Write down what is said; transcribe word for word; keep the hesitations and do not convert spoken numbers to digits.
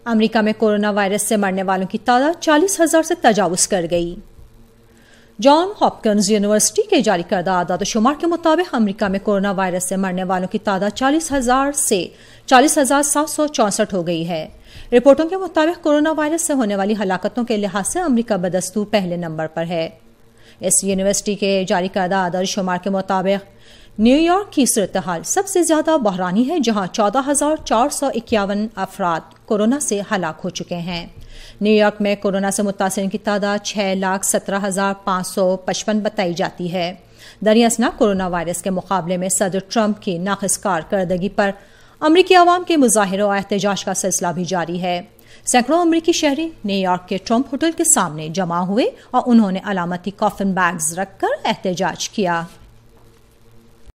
America में corona virus से मरने वालों की तादाद चालीस हजार से तजावुज कर गई। जॉन हॉपकिंस यूनिवर्सिटी के जारी करदा आदाद-ओ-शुमार के मुताबिक अमेरिका में कोरोना वायरस से मरने वालों की तादाद चालीस हजार से चालीस हजार सात सौ चौसठ हो गई है। रिपोर्टों के मुताबिक कोरोना वायरस से होने वाली हलाकतों के लिहाज से अमेरिका बदस्तूर पहले नंबर पर है। इस यूनिवर्सिटी के जारी करदा आदाद-ओ-शुमार के मुताबिक न्यूयॉर्क की सूरत हाल सबसे ज्यादा बहरानी है, जहां चौदह हजार चार सौ इक्यावन अफराद कोरोना से हलाक हो चुके हैं। न्यूयॉर्क में कोरोना से मुतासिरीन की तादाद छह लाख सत्रह हजार पाँच सौ पचपन बताई जाती है। दरियासना कोरोना वायरस के मुकाबले में सदर ट्रंप की नाक़िस कारकर्दगी पर अमरीकी अवाम के मुजाहिरों और एहतजाज का सिलसिला भी जारी है। सैकड़ों अमरीकी शहरी न्यूयॉर्क के ट्रंप होटल के सामने जमा हुए और उन्होंने अलामती कॉफिन बैग्स रखकर एहतजाज किया।